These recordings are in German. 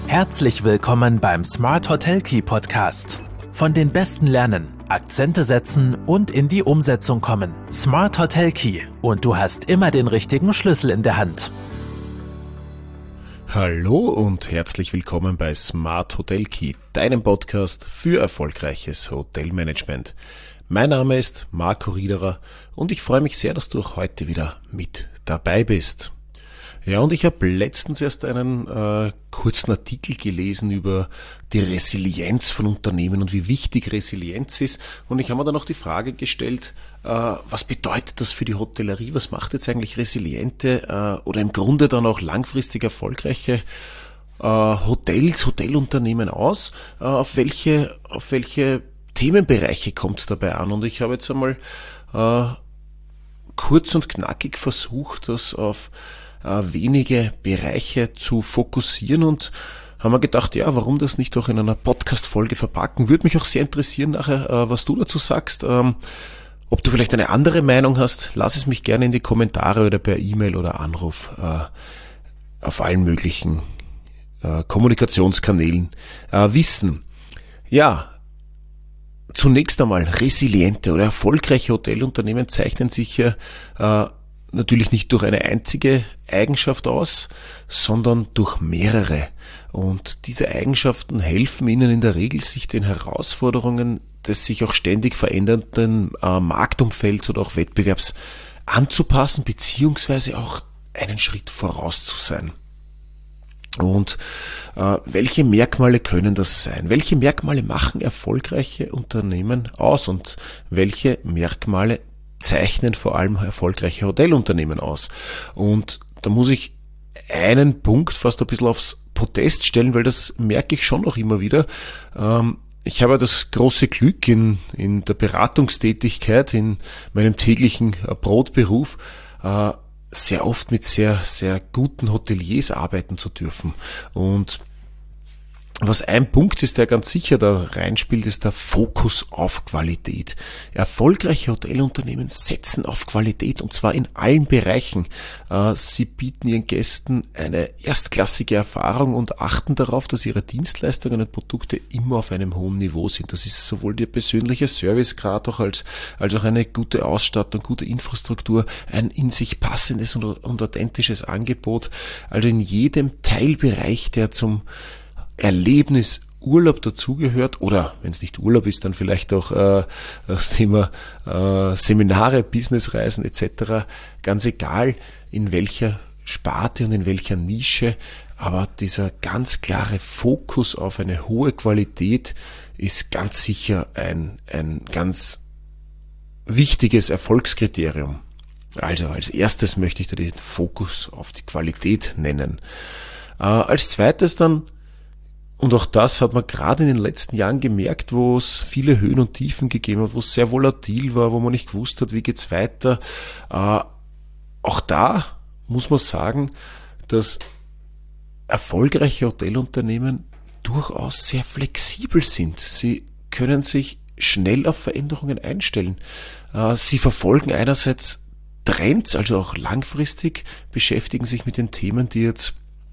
Herzlich willkommen beim Smart Hotel Key Podcast. Von den Besten lernen, Akzente setzen und in die Umsetzung kommen. Smart Hotel Key und du hast immer den richtigen Schlüssel in der Hand. Hallo und herzlich willkommen bei Smart Hotel Key, deinem Podcast für erfolgreiches Hotelmanagement. Mein Name ist Marco Riederer und ich freue mich sehr, dass du auch heute wieder mit dabei bist. Ja, und ich habe letztens erst einen kurzen Artikel gelesen über die Resilienz von Unternehmen und wie wichtig Resilienz ist. Und ich habe mir dann noch die Frage gestellt, was bedeutet das für die Hotellerie? Was macht jetzt eigentlich resiliente oder im Grunde dann auch langfristig erfolgreiche Hotelunternehmen aus? Auf welche Themenbereiche kommt es dabei an? Und ich habe jetzt einmal kurz und knackig versucht, das auf wenige Bereiche zu fokussieren und haben wir gedacht, ja, warum das nicht auch in einer Podcast-Folge verpacken? Würde mich auch sehr interessieren nachher, was du dazu sagst. Ob du vielleicht eine andere Meinung hast, lass es mich gerne in die Kommentare oder per E-Mail oder Anruf auf allen möglichen Kommunikationskanälen wissen. Ja, zunächst einmal resiliente oder erfolgreiche Hotelunternehmen zeichnen sich ja natürlich nicht durch eine einzige Eigenschaft aus, sondern durch mehrere. Und diese Eigenschaften helfen ihnen in der Regel, sich den Herausforderungen des sich auch ständig verändernden Marktumfelds oder auch Wettbewerbs anzupassen, beziehungsweise auch einen Schritt voraus zu sein. Und welche Merkmale können das sein? Welche Merkmale machen erfolgreiche Unternehmen aus und welche Merkmale zeichnen vor allem erfolgreiche Hotelunternehmen aus? Und da muss ich einen Punkt fast ein bisschen aufs Podest stellen, weil das merke ich schon noch immer wieder. Ich habe das große Glück in der Beratungstätigkeit, in meinem täglichen Brotberuf, sehr oft mit sehr, sehr guten Hoteliers arbeiten zu dürfen. Und was ein Punkt ist, der ganz sicher da reinspielt, ist der Fokus auf Qualität. Erfolgreiche Hotelunternehmen setzen auf Qualität und zwar in allen Bereichen. Sie bieten ihren Gästen eine erstklassige Erfahrung und achten darauf, dass ihre Dienstleistungen und Produkte immer auf einem hohen Niveau sind. Das ist sowohl der persönliche Servicegrad auch als auch eine gute Ausstattung, gute Infrastruktur, ein in sich passendes und authentisches Angebot. Also in jedem Teilbereich, der zum Erlebnis Urlaub dazugehört, oder wenn es nicht Urlaub ist, dann vielleicht auch das Thema Seminare, Businessreisen etc. Ganz egal, in welcher Sparte und in welcher Nische, aber dieser ganz klare Fokus auf eine hohe Qualität ist ganz sicher ein ganz wichtiges Erfolgskriterium. Also als erstes möchte ich da den Fokus auf die Qualität nennen. Als zweites dann, und auch das hat man gerade in den letzten Jahren gemerkt, wo es viele Höhen und Tiefen gegeben hat, wo es sehr volatil war, wo man nicht gewusst hat, wie geht's weiter. Auch da muss man sagen, dass erfolgreiche Hotelunternehmen durchaus sehr flexibel sind. Sie können sich schnell auf Veränderungen einstellen. Sie verfolgen einerseits Trends, also auch langfristig, beschäftigen sich mit den Themen, die jetzt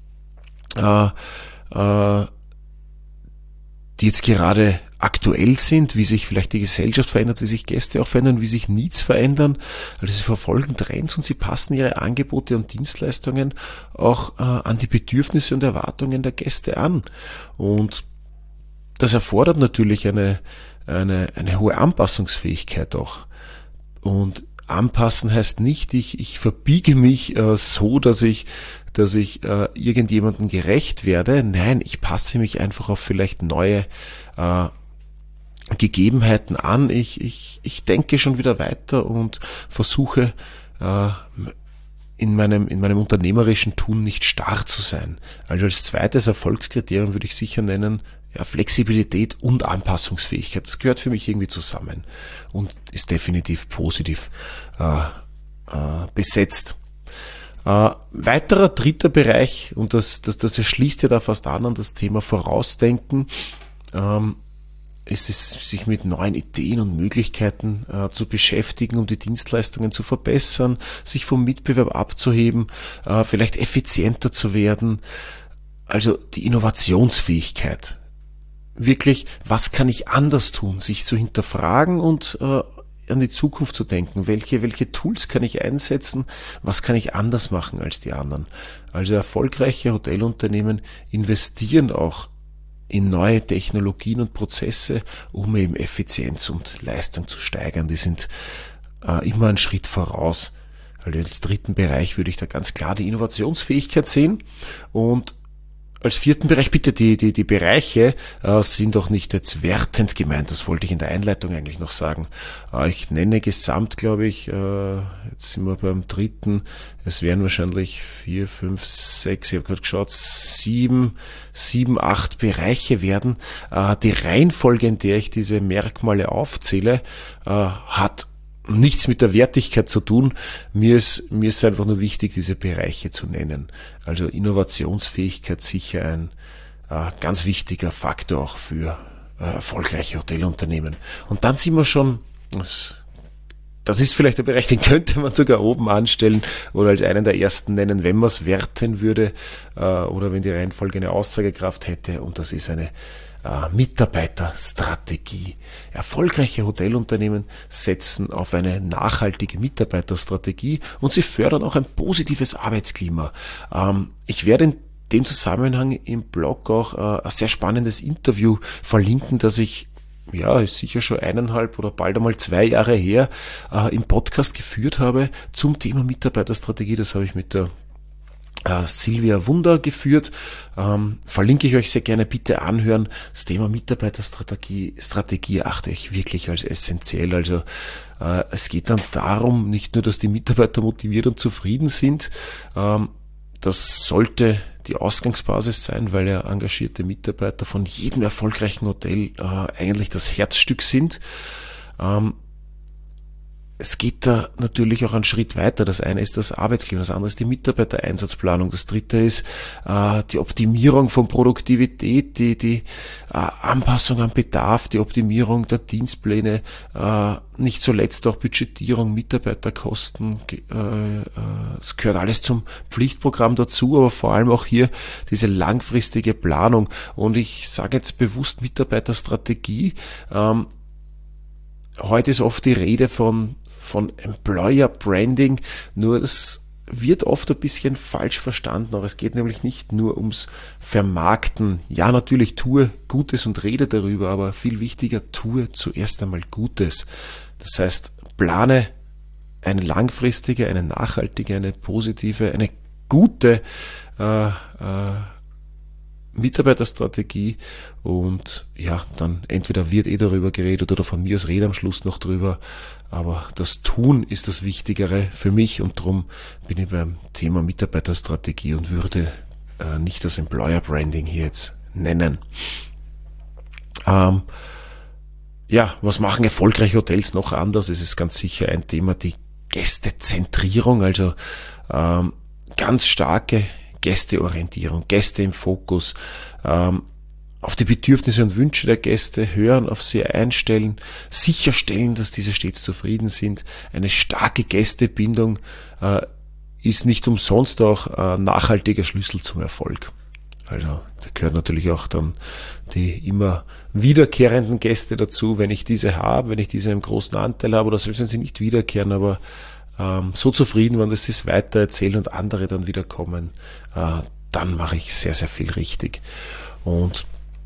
gerade aktuell sind, wie sich vielleicht die Gesellschaft verändert, wie sich Gäste auch verändern, wie sich Needs verändern. Also sie verfolgen Trends und sie passen ihre Angebote und Dienstleistungen auch an die Bedürfnisse und Erwartungen der Gäste an. Und das erfordert natürlich eine hohe Anpassungsfähigkeit auch. Und anpassen heißt nicht, ich verbiege mich so, dass ich irgendjemandem gerecht werde. Nein, ich passe mich einfach auf vielleicht neue Gegebenheiten an. Ich denke schon wieder weiter und versuche in meinem unternehmerischen Tun nicht starr zu sein. Also als zweites Erfolgskriterium würde ich sicher nennen, ja, Flexibilität und Anpassungsfähigkeit. Das gehört für mich irgendwie zusammen und ist definitiv positiv besetzt. Weiterer dritter Bereich, und das schließt ja da fast an das Thema Vorausdenken, ist es, sich mit neuen Ideen und Möglichkeiten zu beschäftigen, um die Dienstleistungen zu verbessern, sich vom Mitbewerb abzuheben, vielleicht effizienter zu werden. Also die Innovationsfähigkeit. Wirklich, was kann ich anders tun? Sich zu hinterfragen und an die Zukunft zu denken. Welche Tools kann ich einsetzen? Was kann ich anders machen als die anderen? Also erfolgreiche Hotelunternehmen investieren auch in neue Technologien und Prozesse, um eben Effizienz und Leistung zu steigern. Die sind immer einen Schritt voraus. Also als dritten Bereich würde ich da ganz klar die Innovationsfähigkeit sehen. Und als vierten Bereich, bitte, die Bereiche sind auch nicht jetzt wertend gemeint, das wollte ich in der Einleitung eigentlich noch sagen. Ich nenne gesamt, glaube ich, jetzt sind wir beim dritten, es wären wahrscheinlich 4, 5, 6, ich habe gerade geschaut, 7, 8 Bereiche werden. Die Reihenfolge, in der ich diese Merkmale aufzähle, hat nichts mit der Wertigkeit zu tun. Mir ist einfach nur wichtig, diese Bereiche zu nennen. Also Innovationsfähigkeit sicher ein ganz wichtiger Faktor auch für erfolgreiche Hotelunternehmen. Und dann sind wir schon, das ist vielleicht der Bereich, den könnte man sogar oben anstellen oder als einen der ersten nennen, wenn man es werten würde oder wenn die Reihenfolge eine Aussagekraft hätte. Und das ist eine Mitarbeiterstrategie. Erfolgreiche Hotelunternehmen setzen auf eine nachhaltige Mitarbeiterstrategie und sie fördern auch ein positives Arbeitsklima. Ich werde in dem Zusammenhang im Blog auch ein sehr spannendes Interview verlinken, das ich, ist sicher schon 1,5 oder bald einmal 2 Jahre her, im Podcast geführt habe zum Thema Mitarbeiterstrategie. Das habe ich mit der Silvia Wunder geführt, verlinke ich euch sehr gerne, bitte anhören. Das Thema Mitarbeiterstrategie achte ich wirklich als essentiell. Also es geht dann darum, nicht nur, dass die Mitarbeiter motiviert und zufrieden sind, das sollte die Ausgangsbasis sein, weil ja engagierte Mitarbeiter von jedem erfolgreichen Hotel eigentlich das Herzstück sind. Es geht da natürlich auch einen Schritt weiter. Das eine ist das Arbeitsklima, das andere ist die Mitarbeitereinsatzplanung, das dritte ist die Optimierung von Produktivität, die Anpassung an Bedarf, die Optimierung der Dienstpläne, nicht zuletzt auch Budgetierung, Mitarbeiterkosten. Es gehört alles zum Pflichtprogramm dazu, aber vor allem auch hier diese langfristige Planung. Und ich sage jetzt bewusst Mitarbeiterstrategie. Heute ist oft die Rede von Employer Branding, nur das wird oft ein bisschen falsch verstanden, aber es geht nämlich nicht nur ums Vermarkten. Ja, natürlich tue Gutes und rede darüber, aber viel wichtiger, tue zuerst einmal Gutes. Das heißt, plane eine langfristige, eine nachhaltige, eine positive, eine gute Mitarbeiterstrategie und ja, dann entweder wird darüber geredet oder von mir aus rede am Schluss noch drüber, aber das Tun ist das Wichtigere für mich und darum bin ich beim Thema Mitarbeiterstrategie und würde nicht das Employer Branding hier jetzt nennen. Was machen erfolgreiche Hotels noch anders? Es ist ganz sicher ein Thema, die Gästezentrierung, also ganz starke Gästeorientierung, Gäste im Fokus, auf die Bedürfnisse und Wünsche der Gäste hören, auf sie einstellen, sicherstellen, dass diese stets zufrieden sind. Eine starke Gästebindung ist nicht umsonst auch ein nachhaltiger Schlüssel zum Erfolg. Also da gehört natürlich auch dann die immer wiederkehrenden Gäste dazu, wenn ich diese habe, wenn ich diese im großen Anteil habe oder selbst wenn sie nicht wiederkehren, aber so zufrieden waren, dass sie es weitererzählen und andere dann wieder kommen, dann mache ich sehr, sehr viel richtig. Und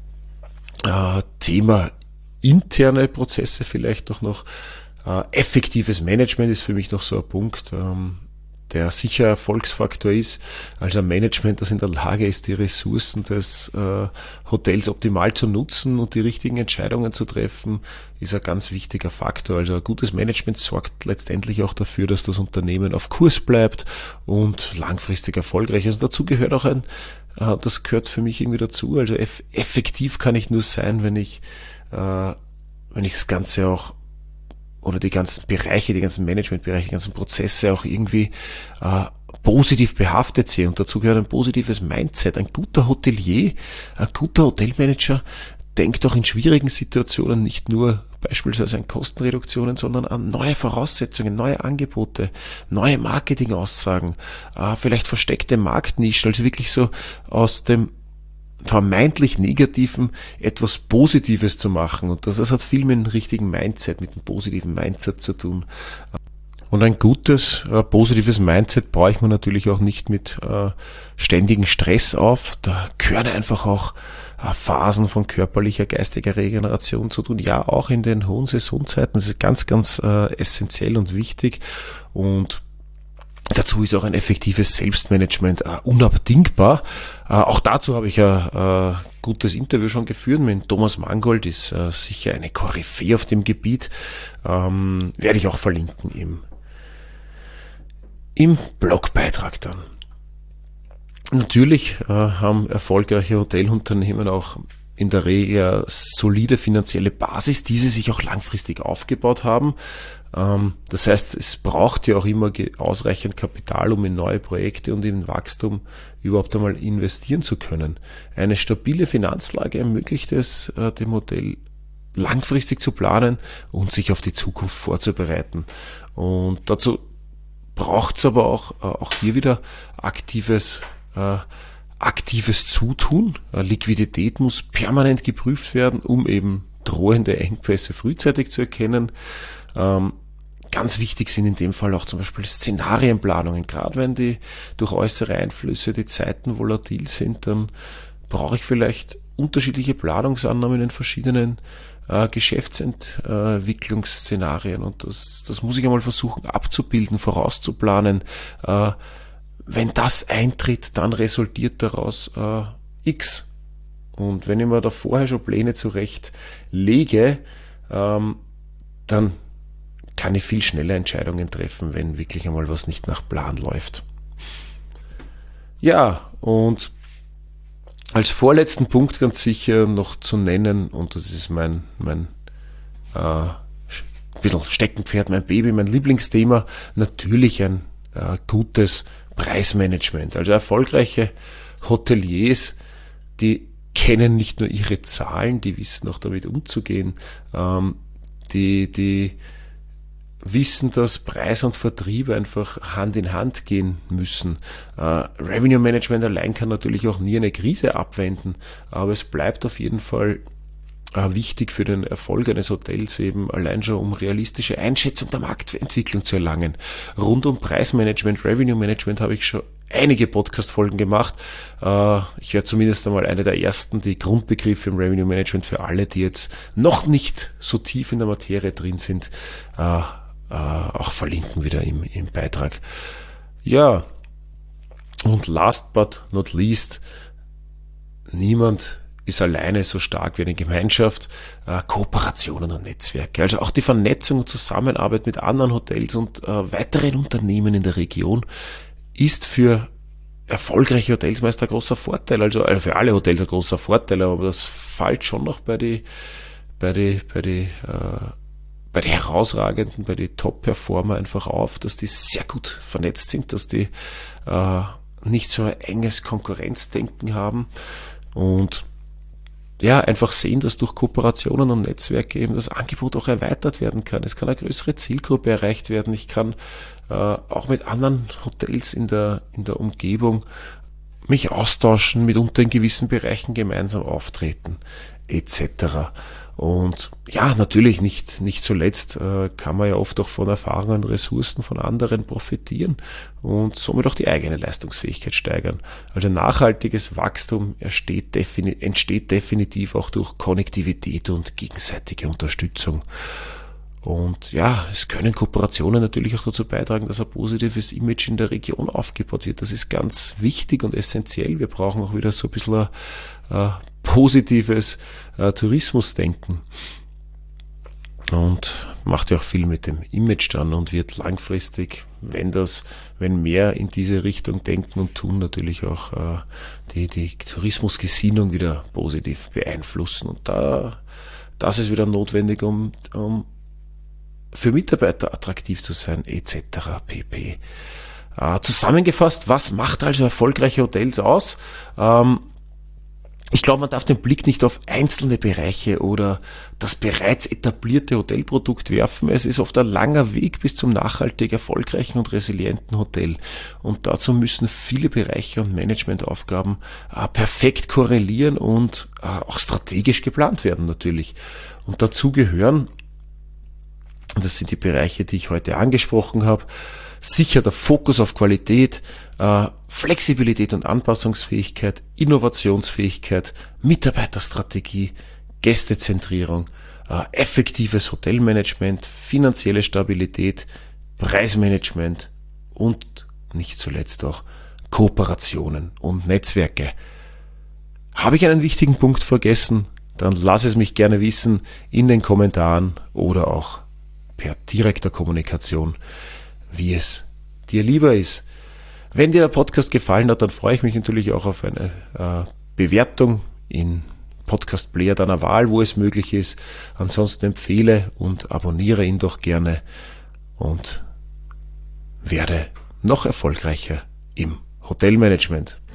Thema interne Prozesse vielleicht doch noch. Effektives Management ist für mich noch so ein Punkt, der sicher Erfolgsfaktor ist. Also ein Management, das in der Lage ist, die Ressourcen des Hotels optimal zu nutzen und die richtigen Entscheidungen zu treffen, ist ein ganz wichtiger Faktor. Also ein gutes Management sorgt letztendlich auch dafür, dass das Unternehmen auf Kurs bleibt und langfristig erfolgreich ist. Also dazu gehört auch das gehört für mich irgendwie dazu. Also effektiv kann ich nur sein, wenn ich das Ganze auch oder die ganzen Bereiche, die ganzen Managementbereiche, die ganzen Prozesse auch irgendwie positiv behaftet sehe. Und dazu gehört ein positives Mindset. Ein guter Hotelier, ein guter Hotelmanager denkt auch in schwierigen Situationen nicht nur beispielsweise an Kostenreduktionen, sondern an neue Voraussetzungen, neue Angebote, neue Marketingaussagen, vielleicht versteckte Marktnischen, also wirklich so aus dem vermeintlich Negativen etwas Positives zu machen. Und das hat viel mit dem richtigen Mindset, mit dem positiven Mindset zu tun. Und ein gutes, positives Mindset braucht man natürlich auch nicht mit ständigen Stress auf. Da gehören einfach auch Phasen von körperlicher, geistiger Regeneration zu tun. Ja, auch in den hohen Saisonzeiten. Das ist ganz, ganz essentiell und wichtig. Und dazu ist auch ein effektives Selbstmanagement unabdingbar. Auch dazu habe ich ein gutes Interview schon geführt mit Thomas Mangold, ist sicher eine Koryphäe auf dem Gebiet. Werde ich auch verlinken im Blogbeitrag dann. Natürlich haben erfolgreiche Hotelunternehmen auch in der Regel eine solide finanzielle Basis, die sie sich auch langfristig aufgebaut haben. Das heißt, es braucht ja auch immer ausreichend Kapital, um in neue Projekte und in Wachstum überhaupt einmal investieren zu können. Eine stabile Finanzlage ermöglicht es, dem Hotel langfristig zu planen und sich auf die Zukunft vorzubereiten. Und dazu braucht es aber auch hier wieder aktives Zutun. Liquidität muss permanent geprüft werden, um eben drohende Engpässe frühzeitig zu erkennen. Ganz wichtig sind in dem Fall auch zum Beispiel Szenarienplanungen. Gerade wenn die durch äußere Einflüsse die Zeiten volatil sind, dann brauche ich vielleicht unterschiedliche Planungsannahmen in verschiedenen Geschäftsentwicklungsszenarien. Und das muss ich einmal versuchen abzubilden, vorauszuplanen. Wenn das eintritt, dann resultiert daraus X. Und wenn ich mir da vorher schon Pläne zurecht lege, dann kann ich viel schneller Entscheidungen treffen, wenn wirklich einmal was nicht nach Plan läuft. Ja, und als vorletzten Punkt ganz sicher noch zu nennen, und das ist mein bisschen Steckenpferd, mein Baby, mein Lieblingsthema, natürlich ein gutes Preismanagement. Also erfolgreiche Hoteliers, die kennen nicht nur ihre Zahlen, die wissen auch damit umzugehen, die wissen, dass Preis und Vertrieb einfach Hand in Hand gehen müssen. Revenue Management allein kann natürlich auch nie eine Krise abwenden, aber es bleibt auf jeden Fall wichtig für den Erfolg eines Hotels eben allein schon, um realistische Einschätzung der Marktentwicklung zu erlangen. Rund um Preismanagement, Revenue Management habe ich schon einige Podcast-Folgen gemacht. Ich werde zumindest einmal eine der ersten, die Grundbegriffe im Revenue Management für alle, die jetzt noch nicht so tief in der Materie drin sind, auch verlinken wieder im Beitrag. Ja, und last but not least, niemand ist alleine so stark wie eine Gemeinschaft, Kooperationen und Netzwerke. Also auch die Vernetzung und Zusammenarbeit mit anderen Hotels und weiteren Unternehmen in der Region ist für erfolgreiche Hotels meist ein großer Vorteil. Also für alle Hotels ein großer Vorteil, aber das fällt schon noch bei die herausragenden, bei die Top-Performer einfach auf, dass die sehr gut vernetzt sind, dass die nicht so ein enges Konkurrenzdenken haben und ja, einfach sehen, dass durch Kooperationen und Netzwerke eben das Angebot auch erweitert werden kann. Es kann eine größere Zielgruppe erreicht werden. Ich kann auch mit anderen Hotels in der Umgebung mich austauschen, mitunter in gewissen Bereichen gemeinsam auftreten, etc. Und ja, natürlich nicht zuletzt kann man ja oft auch von Erfahrungen und Ressourcen von anderen profitieren und somit auch die eigene Leistungsfähigkeit steigern. Also nachhaltiges Wachstum entsteht definitiv auch durch Konnektivität und gegenseitige Unterstützung. Und ja, es können Kooperationen natürlich auch dazu beitragen, dass ein positives Image in der Region aufgebaut wird. Das ist ganz wichtig und essentiell. Wir brauchen auch wieder so ein bisschen positives Tourismusdenken. Und macht ja auch viel mit dem Image dann und wird langfristig, wenn mehr in diese Richtung denken und tun, natürlich auch die Tourismusgesinnung wieder positiv beeinflussen. Und das ist wieder notwendig, um für Mitarbeiter attraktiv zu sein, etc. pp. Zusammengefasst, was macht also erfolgreiche Hotels aus? Ich glaube, man darf den Blick nicht auf einzelne Bereiche oder das bereits etablierte Hotelprodukt werfen. Es ist oft ein langer Weg bis zum nachhaltig erfolgreichen und resilienten Hotel. Und dazu müssen viele Bereiche und Managementaufgaben perfekt korrelieren und auch strategisch geplant werden natürlich. Und dazu gehören, und das sind die Bereiche, die ich heute angesprochen habe, sicher der Fokus auf Qualität, Flexibilität und Anpassungsfähigkeit, Innovationsfähigkeit, Mitarbeiterstrategie, Gästezentrierung, effektives Hotelmanagement, finanzielle Stabilität, Preismanagement und nicht zuletzt auch Kooperationen und Netzwerke. Habe ich einen wichtigen Punkt vergessen? Dann lass es mich gerne wissen in den Kommentaren oder auch per direkter Kommunikation, wie es dir lieber ist. Wenn dir der Podcast gefallen hat, dann freue ich mich natürlich auch auf eine Bewertung in Podcast-Player deiner Wahl, wo es möglich ist. Ansonsten empfehle und abonniere ihn doch gerne und werde noch erfolgreicher im Hotelmanagement.